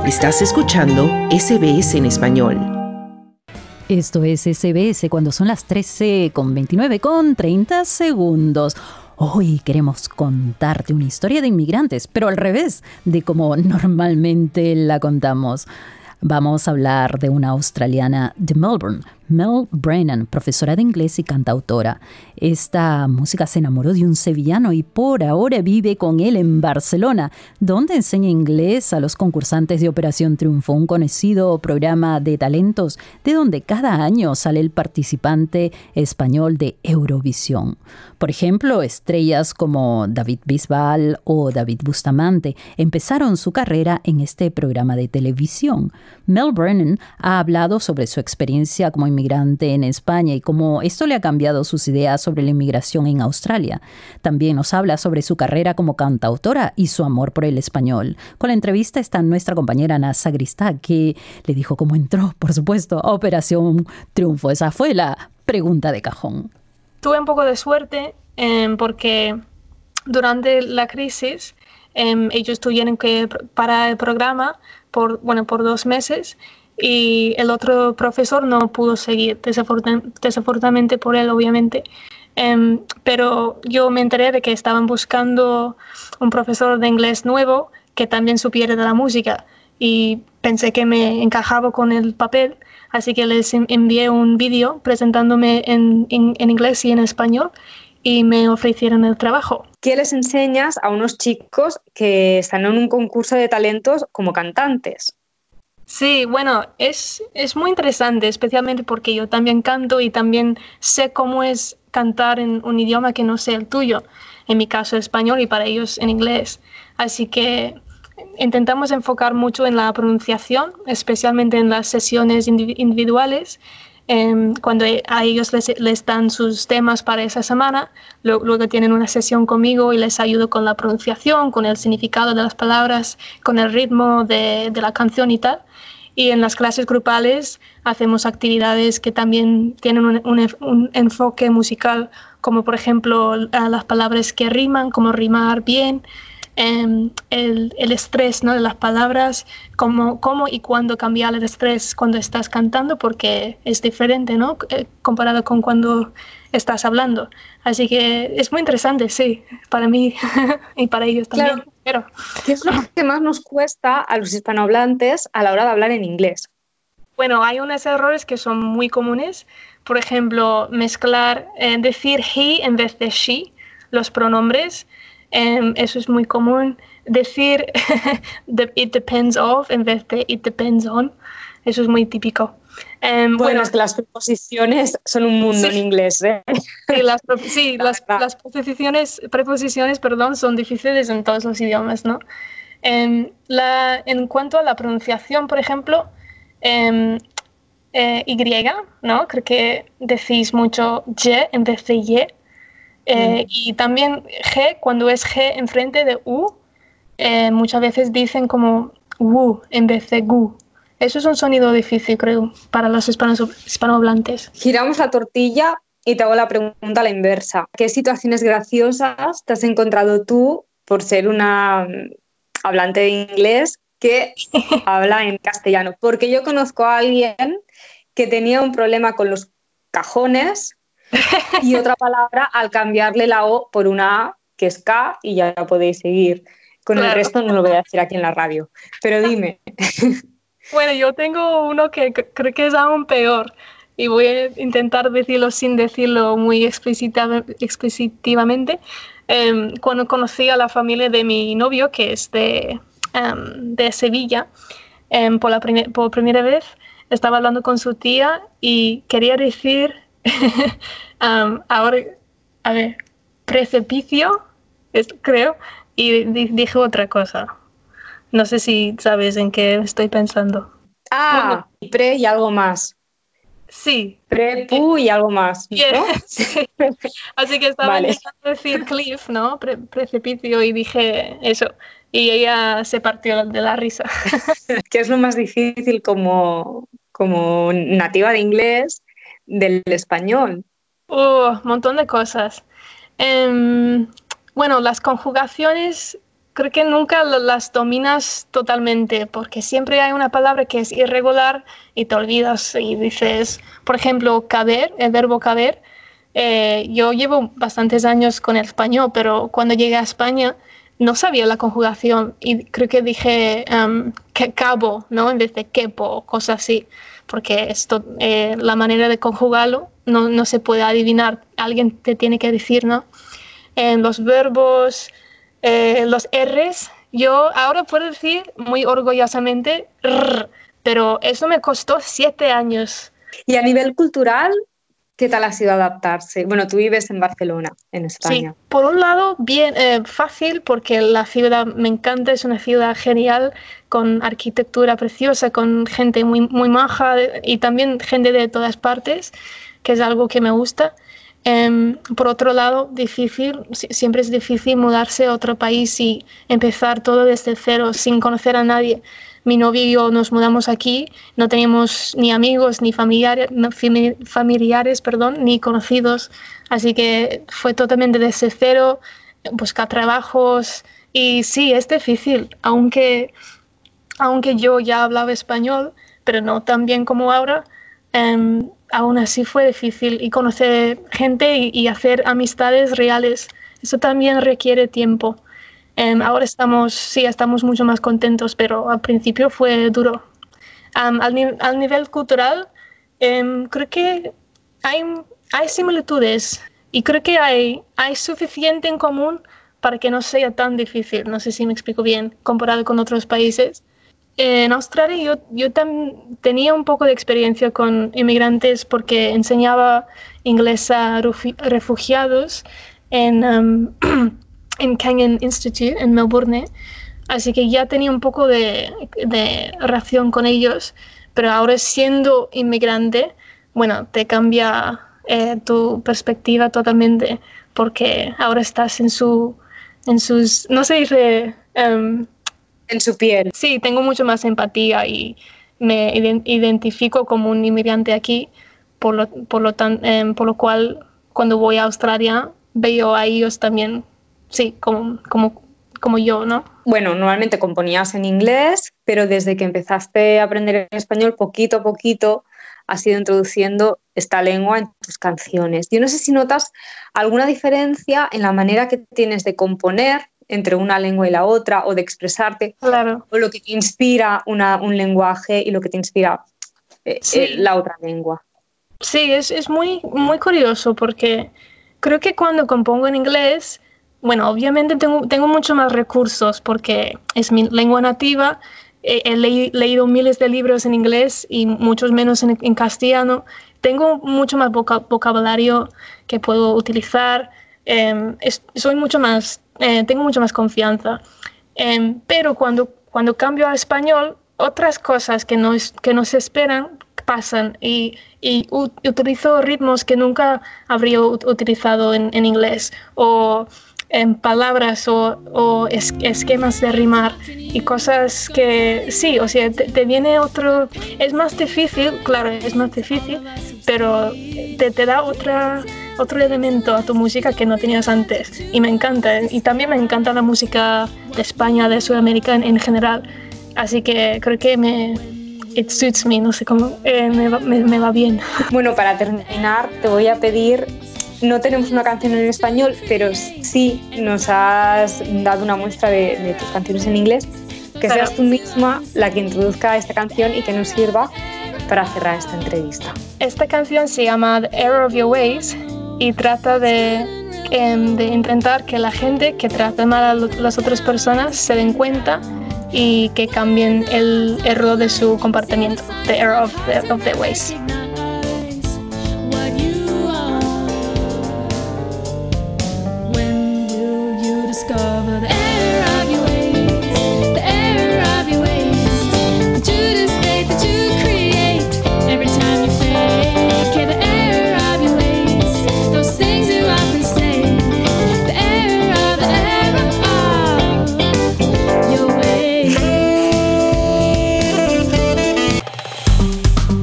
Estás escuchando SBS en español. Esto es SBS cuando son las 13:29 con 30 segundos. Hoy queremos contarte una historia de inmigrantes, pero al revés de como normalmente la contamos. Vamos a hablar de una australiana de Melbourne, Mel Brennan, profesora de inglés y cantautora. Esta música se enamoró de un sevillano y por ahora vive con él en Barcelona, donde enseña inglés a los concursantes de Operación Triunfo, un conocido programa de talentos de donde cada año sale el participante español de Eurovisión. Por ejemplo, estrellas como David Bisbal o David Bustamante empezaron su carrera en este programa de televisión. Mel Brennan ha hablado sobre su experiencia como inmigrante en España y cómo esto le ha cambiado sus ideas sobre la inmigración en Australia. También nos habla sobre su carrera como cantautora y su amor por el español. Con la entrevista está nuestra compañera Ana Sagristá, que le dijo cómo entró, por supuesto, a Operación Triunfo. Esa fue la pregunta de cajón. Tuve un poco de suerte porque durante la crisis ellos tuvieron que parar el programa por 2 meses y el otro profesor no pudo seguir, desafortunadamente por él, obviamente. Pero yo me enteré de que estaban buscando un profesor de inglés nuevo que también supiera de la música y pensé que me encajaba con el papel, así que les envié un vídeo presentándome en inglés y en español y me ofrecieron el trabajo. ¿Qué les enseñas a unos chicos que están en un concurso de talentos como cantantes? Sí, bueno, es muy interesante, especialmente porque yo también canto y también sé cómo es cantar en un idioma que no sea el tuyo, en mi caso español y para ellos en inglés. Así que intentamos enfocar mucho en la pronunciación, especialmente en las sesiones individuales, cuando a ellos les dan sus temas para esa semana, luego tienen una sesión conmigo y les ayudo con la pronunciación, con el significado de las palabras, con el ritmo de la canción y tal. Y en las clases grupales hacemos actividades que también tienen un enfoque musical, como por ejemplo las palabras que riman, cómo rimar bien, el estrés, ¿no?, de las palabras, cómo y cuándo cambiar el estrés cuando estás cantando, porque es diferente, ¿no?, comparado con cuando estás hablando. Así que es muy interesante, sí, para mí y para ellos también. Claro. Pero ¿Qué es lo que más nos cuesta a los hispanohablantes a la hora de hablar en inglés? bueno, hay unos errores que son muy comunes. Por ejemplo, mezclar, decir he en vez de she, los pronombres. Eso es muy común. Decir it depends of en vez de it depends on. Eso es muy típico. Bueno, es que las preposiciones son un mundo en inglés, ¿eh? Sí, las preposiciones, son difíciles en todos los idiomas, ¿no? En cuanto a la pronunciación, por ejemplo, Y, ¿no? Creo que decís mucho Y en vez de Y. Y también G, cuando es G enfrente de U, muchas veces dicen como wu en vez de gu. Eso es un sonido difícil, creo, para los hispanohablantes. Giramos la tortilla y te hago la pregunta a la inversa. ¿Qué situaciones graciosas te has encontrado tú por ser una hablante de inglés que habla en castellano? Porque yo conozco a alguien que tenía un problema con los cajones y otra palabra al cambiarle la O por una A, que es K, y ya podéis seguir. Con el resto no lo voy a decir aquí en la radio. Pero dime. Bueno, yo tengo uno que creo que es aún peor y voy a intentar decirlo sin decirlo muy explícitamente. Cuando conocí a la familia de mi novio, que es de Sevilla, por primera vez estaba hablando con su tía y quería decir ahora, a ver, precipicio, creo, y dije otra cosa. No sé si sabes en qué estoy pensando. Bueno, pre y algo más. Sí. Pre, pu y algo más, ¿no? Yeah, sí. Así que estaba intentando decir cliff, ¿no? Precipicio, y dije eso. Y ella se partió de la risa. ¿Qué es lo más difícil como nativa de inglés del español? Un montón de cosas. Bueno, las conjugaciones creo que nunca las dominas totalmente, porque siempre hay una palabra que es irregular y te olvidas y dices, por ejemplo, caber, el verbo caber. Yo llevo bastantes años con el español, pero cuando llegué a España no sabía la conjugación y creo que dije que cabo, ¿no? En vez de quepo, cosas así, porque esto, la manera de conjugarlo no se puede adivinar, alguien te tiene que decir, ¿no? En los verbos, los R's, yo ahora puedo decir muy orgullosamente rr, pero eso me costó 7 años. Y a nivel cultural, ¿qué tal ha sido adaptarse? Bueno, tú vives en Barcelona, en España. Sí, por un lado, bien fácil, porque la ciudad me encanta, es una ciudad genial, con arquitectura preciosa, con gente muy, muy maja y también gente de todas partes, que es algo que me gusta. Por otro lado, difícil, siempre es difícil mudarse a otro país y empezar todo desde cero, sin conocer a nadie. Mi novio y yo nos mudamos aquí, no teníamos ni amigos, ni familiares, ni conocidos, así que fue totalmente desde cero, buscar trabajos y sí, es difícil, aunque yo ya hablaba español, pero no tan bien como ahora, aún así fue difícil y conocer gente y hacer amistades reales, eso también requiere tiempo. Ahora estamos mucho más contentos, pero al principio fue duro. Al nivel cultural, creo que hay similitudes y creo que hay suficiente en común para que no sea tan difícil. No sé si me explico bien, comparado con otros países. En Australia yo tenía un poco de experiencia con inmigrantes porque enseñaba inglés a refugiados en Kenyon Institute en Melbourne, así que ya tenía un poco de relación con ellos, pero ahora siendo inmigrante, bueno, te cambia tu perspectiva totalmente, porque ahora estás en sus, no se dice... en su piel. Sí, tengo mucho más empatía y me identifico como un inmigrante aquí, por lo cual cuando voy a Australia veo a ellos también, sí, como yo, ¿no? Bueno, normalmente componías en inglés, pero desde que empezaste a aprender español, poquito a poquito has ido introduciendo esta lengua en tus canciones. Yo no sé si notas alguna diferencia en la manera que tienes de componer entre una lengua y la otra, o de expresarte, claro, o lo que te inspira un lenguaje y lo que te inspira la otra lengua. Sí, es muy, muy curioso porque creo que cuando compongo en inglés, bueno, obviamente tengo mucho más recursos porque es mi lengua nativa, he leído miles de libros en inglés y muchos menos en castellano, tengo mucho más vocabulario que puedo utilizar, soy mucho más... tengo mucho más confianza, pero cuando cambio a español, otras cosas que no se esperan pasan y utilizo ritmos que nunca habría utilizado en inglés, o palabras o esquemas de rimar y cosas que sí, o sea, te viene otro, es más difícil, claro, es más difícil, pero te da otro elemento a tu música que no tenías antes y me encanta, y también me encanta la música de España, de Sudamérica en general, así que creo que it suits me, no sé cómo, me va bien. Bueno, para terminar te voy a pedir, no tenemos una canción en español, pero sí nos has dado una muestra de tus canciones en inglés, que seas tú misma la que introduzca esta canción y que nos sirva para cerrar esta entrevista. Esta canción se llama The Error of Your Ways y trata de intentar que la gente que trata mal a las otras personas se den cuenta y que cambien el error de su comportamiento. The Error of their Ways.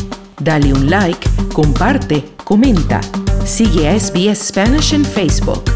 Dale un like, comparte, comenta. Sigue a SBS Spanish en Facebook.